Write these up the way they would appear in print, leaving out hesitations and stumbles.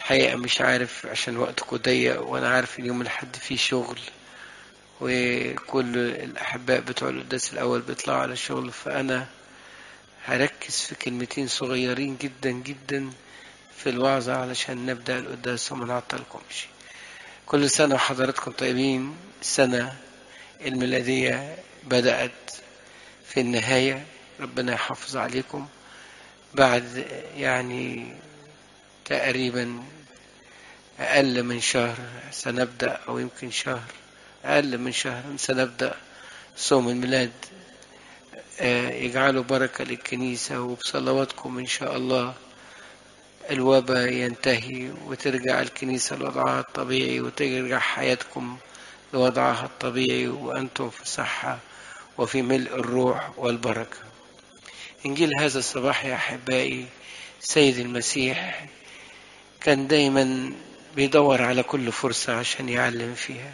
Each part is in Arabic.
حقيقة مش عارف عشان وقتكم ضيق، وأنا عارف اليوم الأحد فيه شغل، وكل الأحباء بتوع القداس الأول بيطلعوا على الشغل، فأنا هركز في كلمتين صغيرين جدا جدا في الوعظة علشان نبدأ القداس وما نعطلكمش. كل سنة وحضراتكم طيبين. السنة الميلادية بدأت في النهاية، ربنا يحافظ عليكم. بعد يعني تقريبا أقل من شهر سنبدأ، أو يمكن شهر، أقل من شهر سنبدأ صوم الميلاد. يجعله بركة للكنيسة، وبصلواتكم إن شاء الله الوباء ينتهي وترجع الكنيسة لوضعها الطبيعي، وترجع حياتكم لوضعها الطبيعي، وأنتم في صحة وفي ملء الروح والبركة. إنجيل هذا الصباح يا أحبائي، سيد المسيح كان دايما بيدور على كل فرصة عشان يعلم فيها،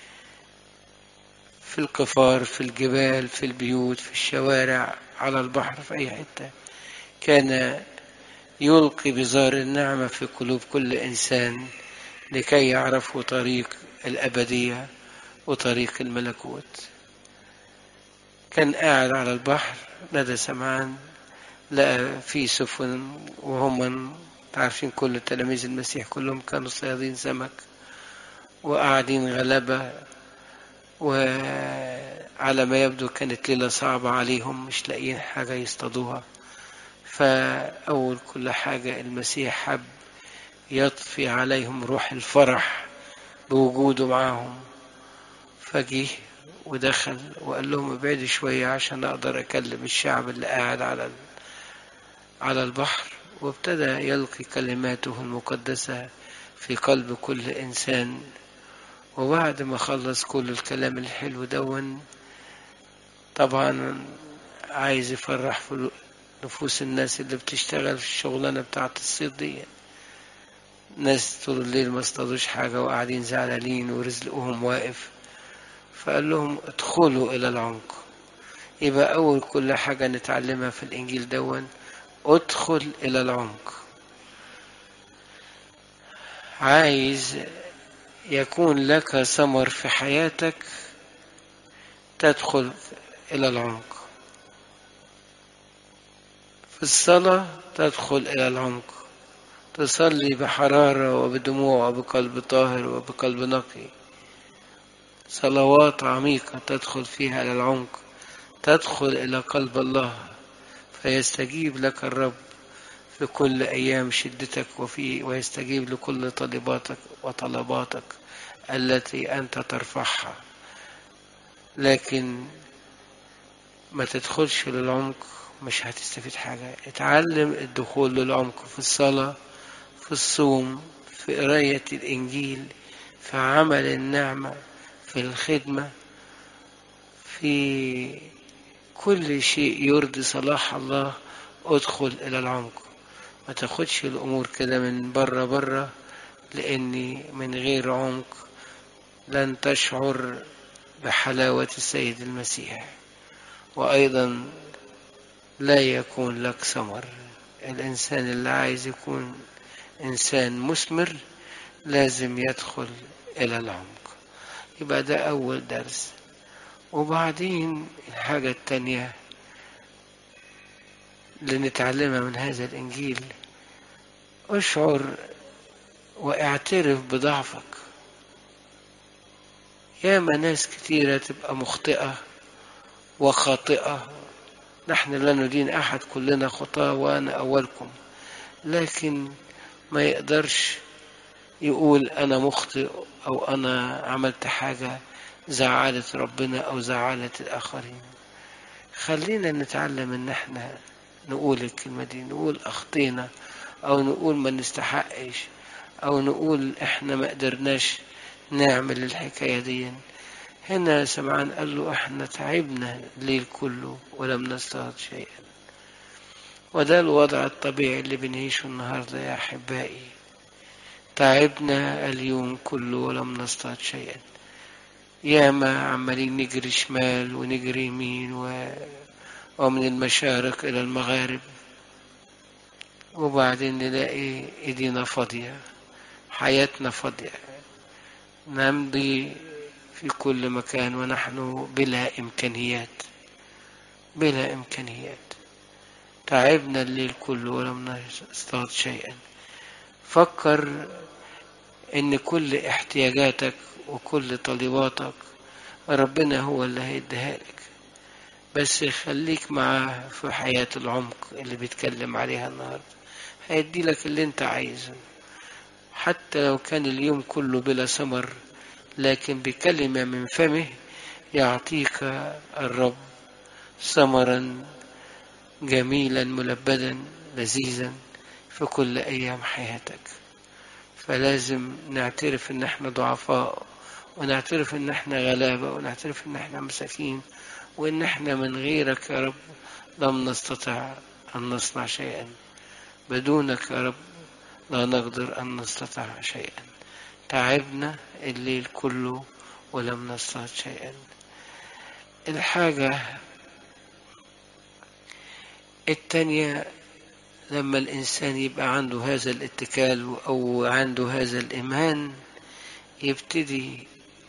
في القفار، في الجبال، في البيوت، في الشوارع، على البحر، في أي حتة. كان يلقي بزار النعمة في قلوب كل إنسان لكي يعرفوا طريق الأبدية وطريق الملكوت. كان قاعد على البحر نادى سمعان، لقى في سفن، وهم عارفين كل تلاميذ المسيح كلهم كانوا صيادين سمك وقاعدين غلبة، وعلى ما يبدو كانت ليلة صعبة عليهم، مش لاقيين حاجة يصطادوها. فأول كل حاجة المسيح حب يطفي عليهم روح الفرح بوجوده معاهم، فجيه ودخل وقال لهم ابعدوا شوية عشان أقدر أكلم الشعب اللي قاعد على البحر. وابتدى يلقي كلماته المقدسة في قلب كل إنسان. وبعد ما خلص كل الكلام الحلو دون، طبعا عايز يفرح في نفوس الناس اللي بتشتغل في الشغلانة بتاعت الصيد دي. ناس طول الليل ما اصطادوش حاجة وقاعدين زعلانين ورزقهم واقف، فقال لهم ادخلوا إلى العمق. يبقى أول كل حاجة نتعلمها في الإنجيل دون، ادخل إلى العمق. عايز يكون لك ثمر في حياتك، تدخل إلى العمق. في الصلاة تدخل إلى العمق، تصلي بحرارة وبدموع وبقلب طاهر وبقلب نقي. صلوات عميقة تدخل فيها إلى العمق، تدخل إلى قلب الله، فيستجيب لك الرب في كل أيام شدتك، ويستجيب لكل طلباتك وطلباتك التي أنت ترفعها. لكن ما تدخلش للعمق مش هتستفيد حاجة. اتعلم الدخول للعمق في الصلاة، في الصوم، في قراية الإنجيل، في عمل النعمة، في الخدمة، في كل شيء يرضي صلاح الله. ادخل إلى العمق، ما تاخدش الأمور كده من بره، لأني من غير عمق لن تشعر بحلاوة السيد المسيح، وأيضا لا يكون لك ثمر. الإنسان اللي عايز يكون إنسان مثمر لازم يدخل إلى العمق. يبقى ده أول درس. وبعدين الحاجة التانية اللي نتعلمها من هذا الإنجيل، اشعر واعترف بضعفك. ياما ناس كتيرة تبقى مخطئة وخاطئة، نحن لا ندين أحد، كلنا خطاة وأنا أولكم، لكن ما يقدرش يقول أنا مخطئ أو أنا عملت حاجة زعلت ربنا أو زعلت الآخرين. خلينا نتعلم إن احنا نقول الكلمة دي، نقول أخطينا، أو نقول ما نستحقش، أو نقول احنا ما قدرناش نعمل الحكاية دي. هنا سمعان قال له احنا تعبنا الليل كله ولم نصطاد شيئا. وده الوضع الطبيعي اللي بنعيشه النهاردة يا أحبائي. تعبنا اليوم كله ولم نصطاد شيئا. ياما عمالين نجري شمال ونجري يمين ومن المشارق إلى المغارب، وبعدين نلاقي إيدينا فاضية. حياتنا فاضية، نمضي في كل مكان ونحن بلا إمكانيات، بلا إمكانيات. تعبنا الليل كله ولم نصطاد شيئا. فكر إن كل احتياجاتك وكل طلباتك ربنا هو اللي هيديها لك، بس خليك معاه في حياة العمق اللي بيتكلم عليها النهاردة. هيدي لك اللي انت عايزه، حتى لو كان اليوم كله بلا ثمر، لكن بكلمة من فمه يعطيك الرب ثمرا جميلا ملبدا لذيذا في كل أيام حياتك. فلازم نعترف ان احنا ضعفاء، ونعترف ان احنا غلابة، ونعترف ان احنا مساكين، وان احنا من غيرك يا رب لم نستطع ان نصنع شيئا. بدونك يا رب لا نقدر ان نستطع شيئا. تعبنا الليل كله ولم نصطاد شيئا. الحاجة التانية، لما الإنسان يبقى عنده هذا الاتكال أو عنده هذا الإيمان، يبتدي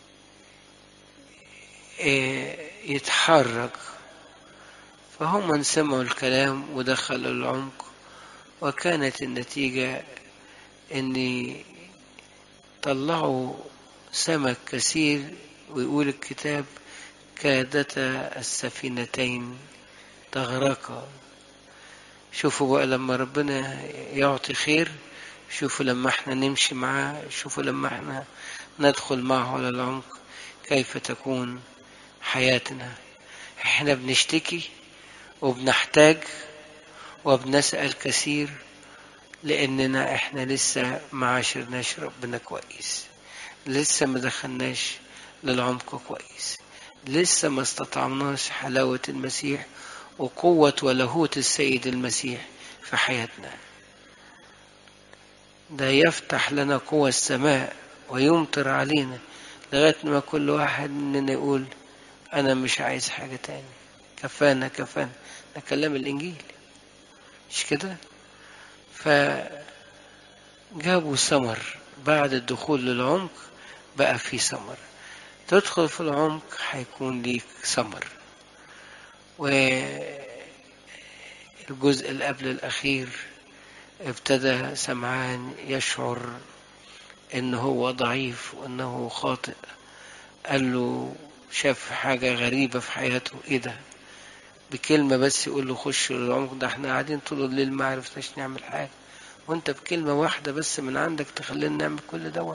يتحرك. فهم سمعوا الكلام ودخلوا العمق، وكانت النتيجة أن طلعوا سمك كثير. ويقول الكتاب كادتا السفينتين تغرقا. شوفوا بقى لما ربنا يعطي خير، شوفوا لما احنا نمشي معاه، شوفوا لما احنا ندخل معه على العمق كيف تكون حياتنا. احنا بنشتكي وبنحتاج وبنسأل كثير، لأننا احنا لسه ما عاشرناش ربنا كويس، لسه ما دخلناش للعمق كويس، لسه ما استطعمناش حلاوة المسيح وقوة ولاهوت السيد المسيح في حياتنا. ده يفتح لنا قوة السماء ويمطر علينا لغاية ما كل واحد مننا يقول أنا مش عايز حاجة تاني، كفانا كفانا. ده كلام الإنجيل، مش كده؟ فجابوا ثمر بعد الدخول للعمق، بقى في ثمر. تدخل في العمق هيكون ليك ثمر. والجزء اللي قبل الأخير ابتدى سمعان يشعر إنه هو ضعيف وإنه خاطئ. قال له، شاف حاجة غريبة في حياته. إيه ده؟ بكلمة بس يقول له خش للعمق. ده احنا قاعدين طول الليل ما عرفناش نعمل حاجة، وانت بكلمة واحدة بس من عندك تخلينا نعمل كل دوت.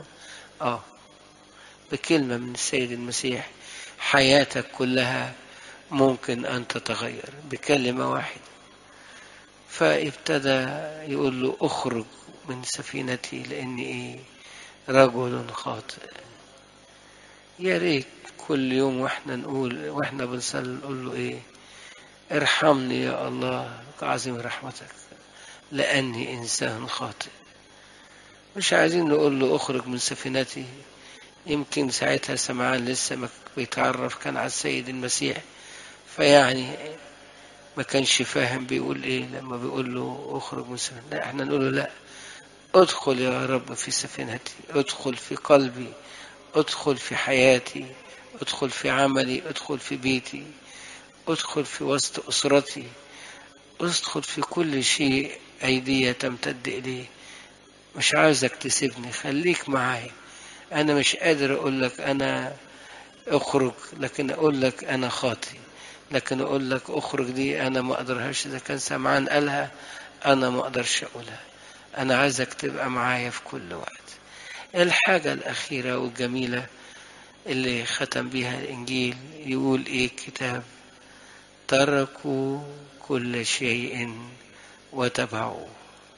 بكلمة من السيد المسيح حياتك كلها ممكن أن تتغير بكلمة واحدة. فابتدى يقول له اخرج من سفينتي لأني رجل خاطئ. يا ريت كل يوم واحنا نقول واحنا بنصلي نقول له ارحمني يا الله كعظيم رحمتك لأني إنسان خاطئ. مش عايزين نقول له اخرج من سفينتي. يمكن ساعتها سمعان لسه ما بيتعرف كان على السيد المسيح، فيعني ما كانش فاهم بيقول ايه لما بيقول له اخرج من سفينتي. لا، احنا نقول له لا، ادخل يا رب في سفينتي، ادخل في قلبي، ادخل في حياتي، ادخل في عملي، ادخل في بيتي، ادخل في وسط أسرتي، ادخل في كل شيء أيدي تمتد إليه. مش عايزك تسيبني، خليك معايا. أنا مش قادر أقول لك أنا اخرج، لكن أقول لك أنا خاطي. لكن أقول لك اخرج دي أنا ما أقدرهاش. إذا كان سمعان قالها أنا ما أقدرش أقولها. أنا عايزك تبقى معايا في كل وقت. الحاجة الأخيرة والجميلة اللي ختم بيها الإنجيل يقول الكتاب تركوا كل شيء وتبعوا.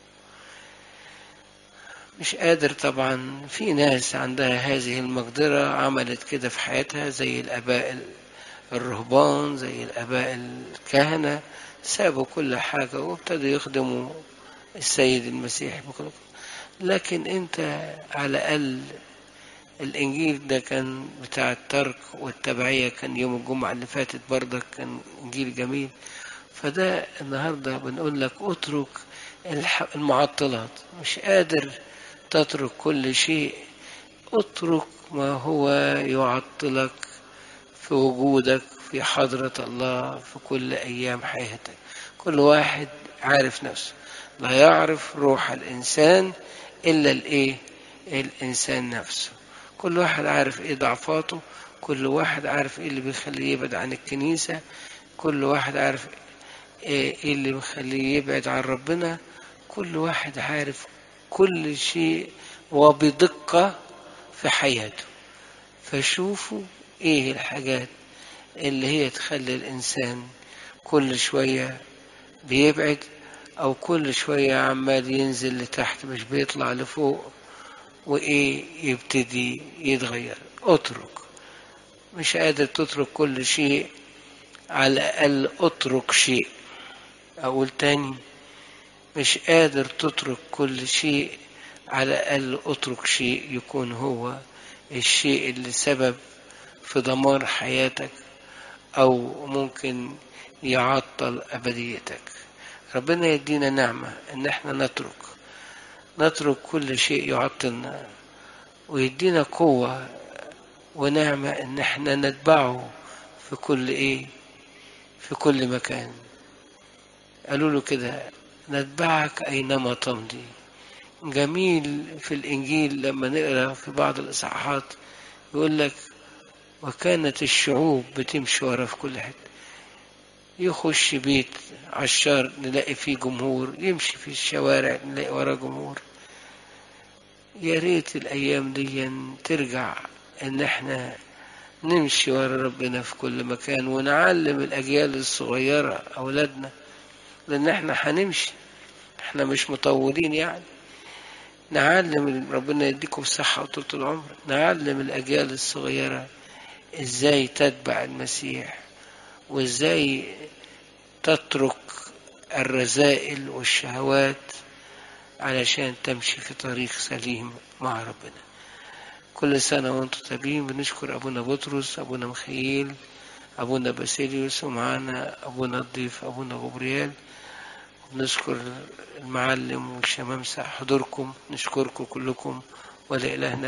مش قادر طبعا. في ناس عندها هذه المقدرة عملت كده في حياتها، زي الآباء الرهبان، زي الآباء الكهنة، سابوا كل حاجة وابتدوا يخدموا السيد المسيح بكل. لكن انت على الأقل الإنجيل ده كان بتاع الترك والتبعية، كان يوم الجمعة اللي فاتت برضك كان إنجيل جميل. فده النهاردة بنقول لك اترك المعطلات. مش قادر تترك كل شيء. اترك ما هو يعطلك في وجودك في حضرة الله في كل أيام حياتك. كل واحد عارف نفسه، لا يعرف روح الإنسان إلا الإنسان نفسه. كل واحد عارف إيه ضعفاته، كل واحد عارف إيه اللي بيخليه يبعد عن الكنيسة، كل واحد عارف إيه اللي بيخليه يبعد عن ربنا. كل واحد عارف كل شيء وبدقة في حياته. فشوفوا إيه الحاجات اللي هي تخلي الإنسان كل شوية بيبعد، أو كل شوية عمال ينزل لتحت مش بيطلع لفوق، وإيه يبتدي يتغير. اترك. مش قادر تترك كل شيء، على الأقل اترك شيء. أقول تاني، مش قادر تترك كل شيء، على الأقل اترك شيء يكون هو الشيء اللي سبب في دمار حياتك أو ممكن يعطل أبديتك. ربنا يدينا نعمة إن احنا نترك كل شيء يعطلنا، ويدينا قوة ونعمة إن احنا نتبعه في في كل مكان. قالوا له كده: نتبعك أينما تمضي. جميل في الإنجيل لما نقرأ في بعض الإصحاحات يقول لك: وكانت الشعوب بتمشي ورا في كل حتة. يخش بيت عشار نلاقي فيه جمهور، يمشي في الشوارع نلاقي ورا جمهور. يا ريت الأيام دي ترجع إن احنا نمشي ورا ربنا في كل مكان، ونعلم الأجيال الصغيرة أولادنا، لأن احنا هنمشي، احنا مش مطولين يعني. نعلم، ربنا يديكم الصحة وطولة العمر، نعلم الأجيال الصغيرة ازاي تتبع المسيح، وازاي تترك الرذائل والشهوات علشان تمشي في طريق سليم مع ربنا. كل سنة وانتم طيبين. بنشكر أبونا بطرس، أبونا مخيل، أبونا باسيليوس، ومعانا أبونا الضيف أبونا غبريال. بنشكر المعلم والشمامسة حضوركم، نشكركم كلكم، ولإلهنا